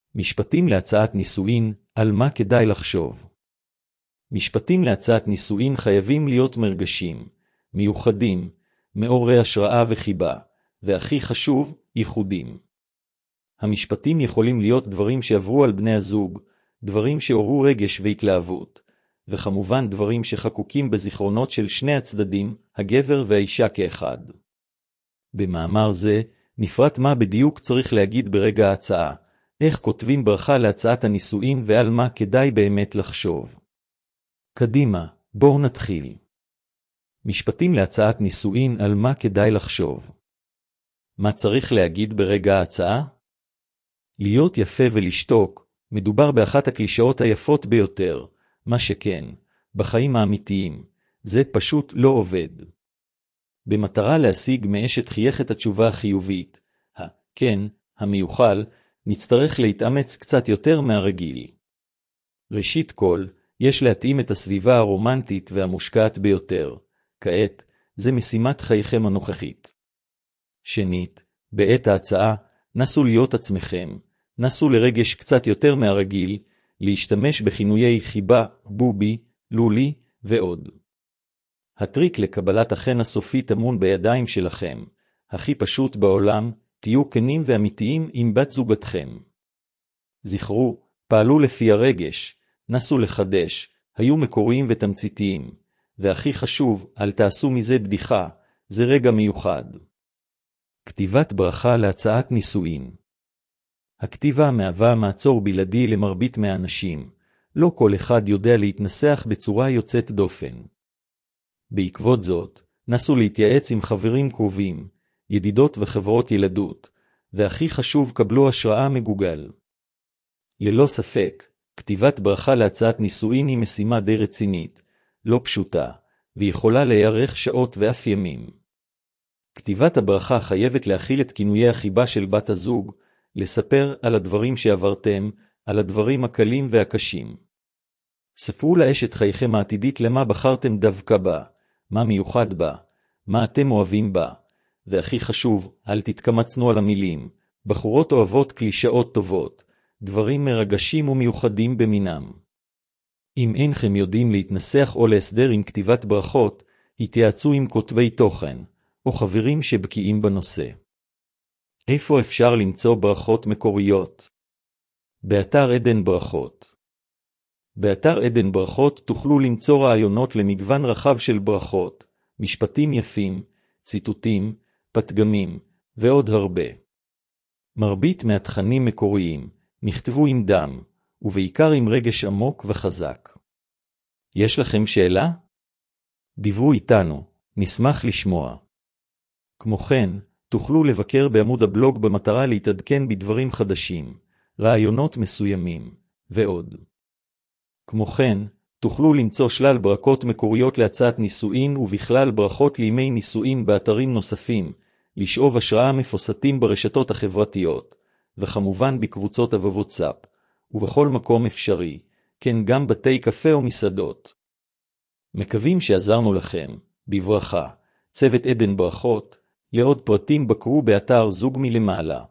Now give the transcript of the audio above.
משפטים להצעת נישואין, על מה כדאי לחשוב. משפטים להצעת נישואין חייבים להיות מרגשים, מיוחדים, מעוררי השראה וחיבה, והכי חשוב, ייחודים. המשפטים יכולים להיות דברים שעברו על בני הזוג, דברים שעוררו רגש והתלהבות, וכמובן דברים שחקוקים בזיכרונות של שני הצדדים, הגבר והאישה כאחד. במאמר זה, נפרט מה בדיוק צריך להגיד ברגע ההצעה, איך כותבים ברכה להצעת הנישואין ועל מה כדאי באמת לחשוב. קדימה, בואו נתחיל. משפטים להצעת נישואין על מה כדאי לחשוב. מה צריך להגיד ברגע ההצעה? להיות יפה ולשתוק, מדובר באחת הקלישאות היפות ביותר, מה שכן, בחיים האמיתיים, זה פשוט לא עובד. במטרה להשיג מאשת חייך את התשובה החיובית, כן, המיוחל, נצטרך להתאמץ קצת יותר מהרגיל. ראשית כל, יש להתאים את הסביבה הרומנטית והמושקעת ביותר. כעת, זה משימת חייכם הנוכחית. שנית, בעת ההצעה, נסו להיות עצמכם, נסו לרגש קצת יותר מהרגיל, להשתמש בכינויי חיבה, בובי, לולי ועוד. הטריק לקבלת החן הסופי טמון בידיים שלכם, הכי פשוט בעולם, תהיו כנים ואמיתיים עם בת זוגתכם. זכרו, פעלו לפי הרגש, נסו לחדש, היו מקוריים ותמציתיים, והכי חשוב, אל תעשו מזה בדיחה, זה רגע מיוחד. כתיבת ברכה להצעת נישואין. הכתיבה מהווה מעצור בלעדי למרבית מהאנשים, לא כל אחד יודע להתנסח בצורה יוצאת דופן. בעקבות זאת, נסו להתייעץ עם חברים קרובים, ידידות וחברות ילדות, והכי חשוב קבלו השראה מגוגל. ללא ספק, כתיבת ברכה להצעת נישואין היא משימה די רצינית, לא פשוטה, ויכולה להיערך שעות ואף ימים. כתיבת הברכה חייבת להכיל את כינויי החיבה של בת הזוג, לספר על הדברים שעברתם, על הדברים הקלים והקשים. ספרו לאשת חייכם העתידית למה בחרתם דווקא בה, מה מיוחד בה, מה אתם אוהבים בה, והכי חשוב, אל תתקמצנו על המילים, בחורות אוהבות קלישאות טובות, דברים מרגשים ומיוחדים במינם. אם אינכם יודעים להתנסח או להסדר עם כתיבת ברכות, התייעצו עם כותבי תוכן, או חברים שבקיאים בנושא. איפה אפשר למצוא ברכות מקוריות? באתר עדן ברכות. באתר עדן ברכות תוכלו למצוא רעיונות למגוון רחב של ברכות, משפטים יפים, ציטוטים, פתגמים, ועוד הרבה. מרבית מהתכנים מקוריים, נכתבו עם דם, ובעיקר עם רגש עמוק וחזק. יש לכם שאלה? דברו איתנו, נשמח לשמוע. כמו כן, תוכלו לבקר בעמוד הבלוג במטרה להתעדכן בדברים חדשים, רעיונות מסוימים, ועוד. כמו כן, תוכלו למצוא שלל ברכות מקוריות להצעת נישואין ובכלל ברכות לימי נישואין באתרים נוספים, לשאוב השראה מפוסטים ברשתות החברתיות, וכמובן בקבוצות הוואטסאפ, ובכל מקום אפשרי, כן גם בתי קפה או מסעדות. מקווים שעזרנו לכם, בברכה, צוות עדן ברכות, לעוד פרטים בקרו באתר זוג מלמעלה.